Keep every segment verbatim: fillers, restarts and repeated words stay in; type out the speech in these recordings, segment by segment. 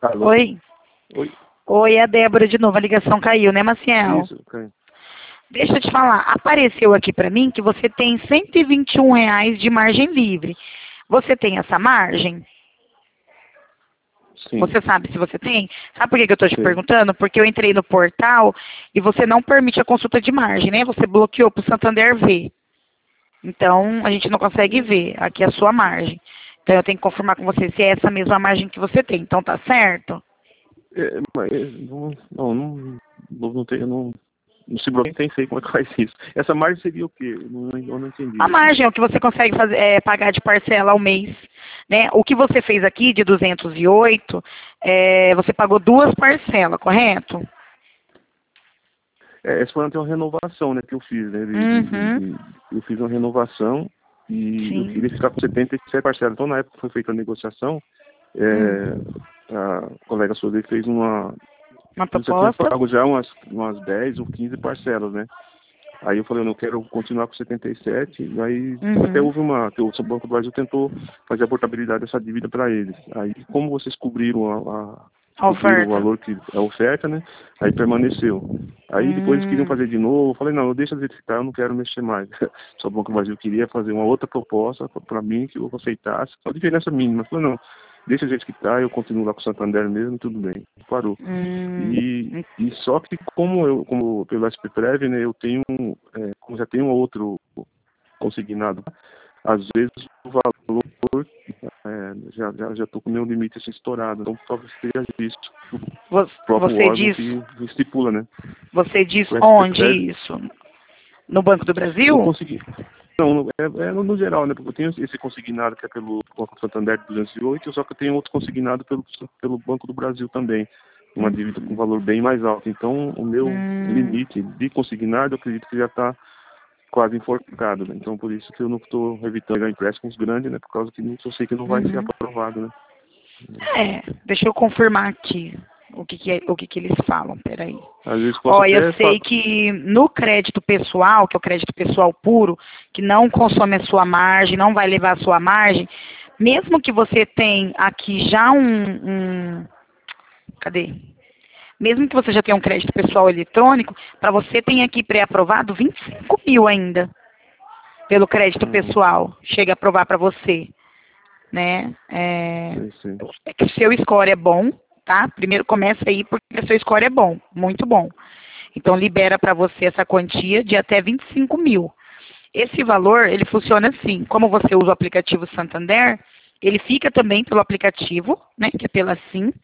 Alô? Oi. Oi. Oi, é a Débora de novo. A ligação caiu, né, Maciel? Isso, caiu. Deixa eu te falar. Apareceu aqui pra mim que você tem cento e vinte e um reais de margem livre. Você tem essa margem? Sim. Você sabe se você tem? Sabe por que que eu estou te Sei. perguntando? Porque eu entrei no portal e você não permite a consulta de margem, né? Você bloqueou para o Santander ver. Então, a gente não consegue ver aqui a sua margem. Então, eu tenho que confirmar com você se é essa mesma margem que você tem. Então, tá certo? É, mas não, não, não, não, não tem, não, não se bloqueia, nem sei como é que faz isso. Essa margem seria o quê? Eu não, eu não entendi. A margem é o que você consegue fazer, é, pagar de parcela ao mês. Né? O que você fez aqui de duzentos e oito, é, você pagou duas parcelas, correto? É, essa foi até uma renovação, né, que eu fiz, né? De, de, Uhum. de, de, eu fiz uma renovação e eu Sim. queria ficar com setenta e sete parcelas. Então, na época que foi feita a negociação, é, Hum. a colega sua dele fez uma... Uma Eu já tinha proposta? pago já umas, umas dez ou quinze parcelas, né? Aí eu falei, eu não quero continuar com setenta e sete, aí Uhum. até houve uma, que o Banco do Brasil tentou fazer a portabilidade dessa dívida para eles. Aí como vocês cobriram a, a A cobriram o oferta. valor que a oferta, né? Aí permaneceu. Aí depois eles queriam Hum. fazer de novo, eu falei, não, eu deixo de ficar, eu não quero mexer mais. Só o Banco do Brasil queria fazer uma outra proposta para mim que eu aceitasse, só diferença mínima. Eu falei, não, deixa a gente que tá, eu continuo lá com o Santander mesmo, tudo bem. Parou. Hum. E, e só que como eu, como pelo S P Prev, né, eu tenho, é, como já tenho um outro consignado, às vezes o valor é, já já já tô com o meu limite assim, estourado, então talvez seja isso. Vo- O próprio Você órgão diz, que estipula, né? você diz O S P onde Prev, isso? No Banco do eu Brasil? consegui. Não, é, é no geral, né? Porque eu tenho esse consignado que é pelo Banco Santander de duzentos e oito, só que eu tenho outro consignado pelo, pelo Banco do Brasil também. Uma dívida com valor bem mais alto. Então, o meu Hum. limite de consignado, eu acredito que já está quase enforcado, né? Então, por isso que eu não estou evitando pegar empréstimos grandes, né? Por causa que não- eu sei que não vai ser Uhum. aprovado, né? É, deixa eu confirmar aqui o que, que, é, o que, que eles falam, peraí. Às vezes posso Ó, eu até... sei fa- que no crédito pessoal, que é o crédito pessoal puro, que não consome a sua margem, não vai levar a sua margem, mesmo que você tenha aqui já um, um cadê? Mesmo que você já tenha um crédito pessoal eletrônico, para você tem aqui pré-aprovado vinte e cinco mil ainda, pelo crédito Hum, pessoal, chega a aprovar para você, né? É, sei, sei. é que o seu score é bom, tá? Primeiro começa aí porque o seu score é bom, muito bom. Então libera para você essa quantia de até vinte e cinco mil. Esse valor, ele funciona assim, como você usa o aplicativo Santander, ele fica também pelo aplicativo, né, que é pela SIM.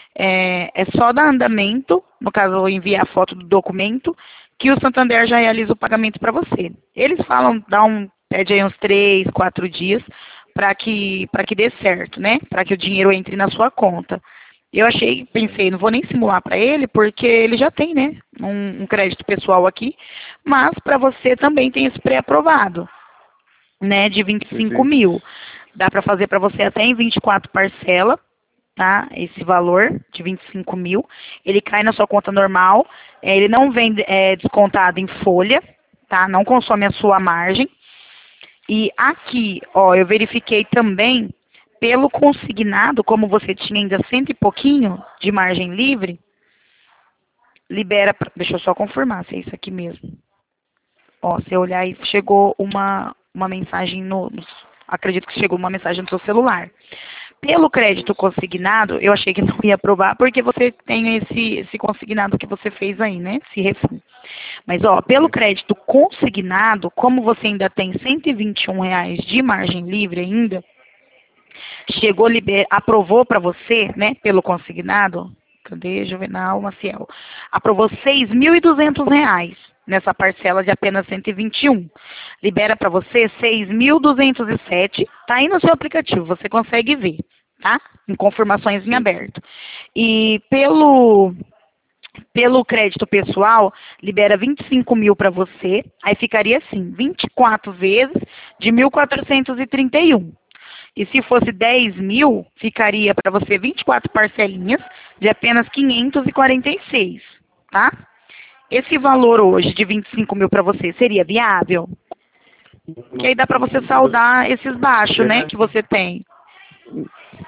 É, é só dar andamento, no caso, eu enviar a foto do documento, que o Santander já realiza o pagamento para você. Eles falam, dá um, pede aí uns três, quatro dias para que, para que dê certo, né? Para que o dinheiro entre na sua conta. Eu achei, pensei, não vou nem simular para ele, porque ele já tem, né? Um, um crédito pessoal aqui, mas para você também tem esse pré-aprovado, né? De vinte e Sei, cinco sei. mil. Dá para fazer para você até em vinte e quatro parcelas, tá? Esse valor de vinte e cinco mil. Ele cai na sua conta normal, é, ele não vem é, descontado em folha, tá? Não consome a sua margem. E aqui, ó, eu verifiquei também, pelo consignado, como você tinha ainda cento e pouquinho de margem livre, libera, pra, deixa eu só confirmar se é isso aqui mesmo. Ó, se eu olhar aí, chegou uma, uma mensagem no, no, acredito que chegou uma mensagem no seu celular. Pelo crédito Isso. consignado, eu achei que não ia aprovar, porque você tem esse, esse consignado que você fez aí, né? Esse refim. Mas, ó, pelo Isso. crédito consignado, como você ainda tem cento e vinte e um reais de margem livre ainda, chegou, liber, aprovou para você, né, pelo consignado, cadê, Juvenal Maciel? Aprovou seis mil e duzentos reais nessa parcela de apenas cento e vinte e um. Libera para você seis mil duzentos e sete, tá aí no seu aplicativo, você consegue ver, tá? Em confirmações em Sim. aberto. E pelo pelo crédito pessoal, libera vinte e cinco mil para você, aí ficaria assim, vinte e quatro vezes de mil quatrocentos e trinta e um. E se fosse dez mil, ficaria para você vinte e quatro parcelinhas de apenas quinhentos e quarenta e seis, tá? Esse valor hoje de vinte e cinco mil para você seria viável? Porque aí dá para você saldar esses baixos, né, É, que você tem.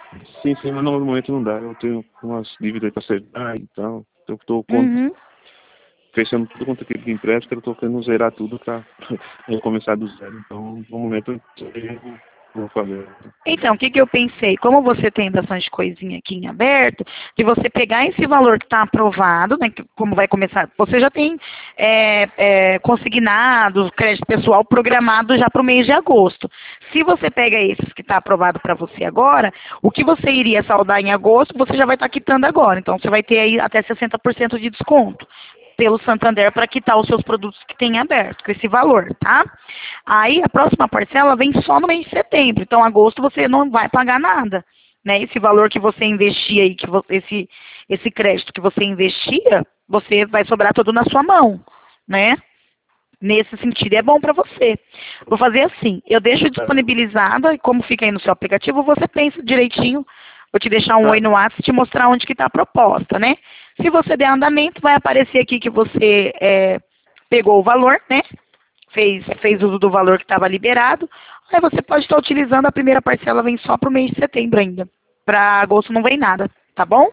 Sim, sim, mas no momento não dá. Eu tenho umas dívidas para acertar e tal. Eu estou Uhum. fechando tudo quanto aquele de empréstimo, eu estou querendo zerar tudo para começar do zero. Então, no momento, eu vou fazer. Então, o que, que eu pensei? Como você tem bastante coisinha aqui em aberto, de você pegar esse valor que está aprovado, né, que como vai começar, você já tem é, é, consignado, crédito pessoal programado já para o mês de agosto. Se você pega esses que está aprovado para você agora, o que você iria saldar em agosto, você já vai estar tá quitando agora. Então, você vai ter aí até sessenta por cento de desconto pelo Santander para quitar os seus produtos que tem aberto, com esse valor, tá? Aí a próxima parcela vem só no mês de setembro, então agosto você não vai pagar nada, né? Esse valor que você investia aí, que você, esse, esse crédito que você investia, você vai sobrar todo na sua mão, né? Nesse sentido, é bom para você. Vou fazer assim, eu deixo disponibilizada, e como fica aí no seu aplicativo, você pensa direitinho. Vou te deixar um oi no WhatsApp e te mostrar onde que está a proposta, né? Se você der andamento, vai aparecer aqui que você é, pegou o valor, né? Fez, fez uso do valor que estava liberado. Aí você pode estar utilizando, a primeira parcela vem só para o mês de setembro ainda. Para agosto não vem nada, tá bom?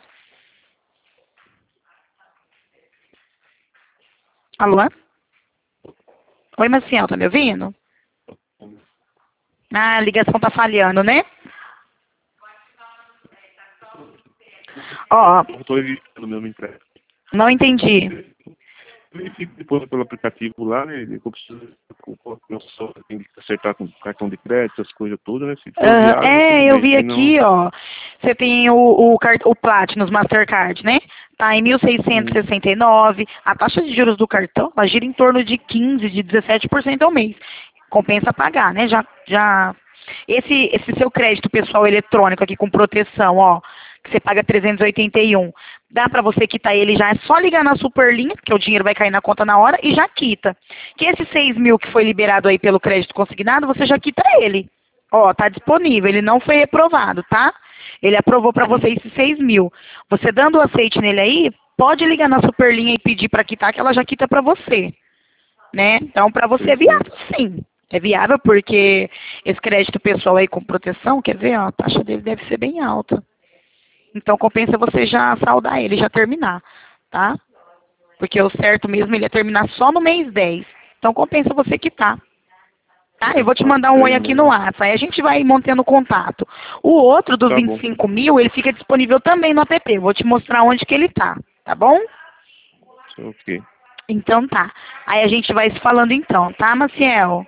Alô? Oi, Maciel, tá me ouvindo? Ah, a ligação tá falhando, né? Ó, Eu estou evitando meu empréstimo. não entendi. Verifico depois pelo aplicativo lá, né? Eu preciso, meu sócio tem que acertar com cartão de crédito, essas coisas todas, né? Se for Ah, viável, é, tudo eu bem. vi Se não, aqui, ó. Você tem o, o, cart- o Platinum Mastercard, né? Tá em mil seiscentos e hum, sessenta e nove. A taxa de juros do cartão, ela gira em torno de quinze, de dezessete por cento ao mês. Compensa pagar, né? Já, já. Esse, esse seu crédito pessoal eletrônico aqui com proteção, ó, que você paga trezentos e oitenta e um, dá para você quitar ele já, é só ligar na Superlinha, que o dinheiro vai cair na conta na hora, e já quita. Que esse seis mil que foi liberado aí pelo crédito consignado, você já quita ele. Ó, tá disponível, ele não foi reprovado, tá? Ele aprovou para você esses seis mil. Você dando o aceite nele aí, pode ligar na Superlinha e pedir para quitar, que ela já quita para você, né? Então, para você é viável, perfeito. sim. É viável porque esse crédito pessoal aí com proteção, quer ver, ó, a taxa dele deve ser bem alta. Então, compensa você já saldar ele, já terminar, tá? Porque o certo mesmo, ele ia terminar só no mês dez. Então, compensa você quitar. Tá, eu vou te mandar um oi Três aqui no meses. WhatsApp, aí a gente vai mantendo contato. O outro dos Tá vinte bom. e cinco mil, ele fica disponível também no app. Vou te mostrar onde que ele tá, tá bom? Ok. Então tá. Aí a gente vai se falando então, tá, Maciel?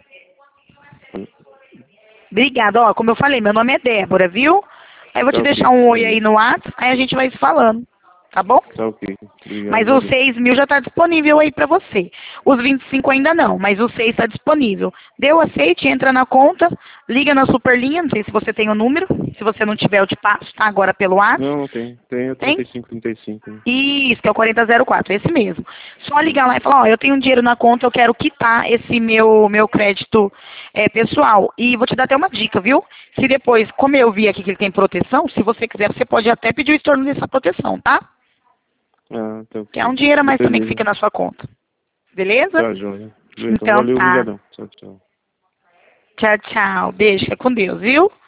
Obrigada. Ó, como eu falei, meu nome é Débora, viu? Aí eu vou Tá te ok. deixar um oi aí Beleza. no WhatsApp, aí a gente vai se falando, tá bom? Tá ok. Obrigado, Mas os valeu. seis mil já está disponível aí para você. Os vinte e cinco ainda não, mas o seis está disponível. Deu aceite, entra na conta, liga na Superlinha, não sei se você tem o número. Se você não tiver, eu te passo, tá? Agora pelo WhatsApp. Não, não tem. Tem o Tem? trinta e cinco, trinta e cinco. Né? Isso, que é o quarenta zero quatro, esse mesmo. Só ligar lá e falar, ó, eu tenho um dinheiro na conta, eu quero quitar esse meu, meu crédito é, pessoal. E vou te dar até uma dica, viu? Se depois, como eu vi aqui que ele tem proteção, se você quiser, você pode até pedir o estorno dessa proteção, tá? Ah, tá Que é um ok. dinheiro a mais também que Beleza. fica na sua conta. Beleza? Tá, joia. Então, Então valeu, tá. obrigadão. Tchau, tchau. Tchau, tchau. Beijo, fica com Deus, viu?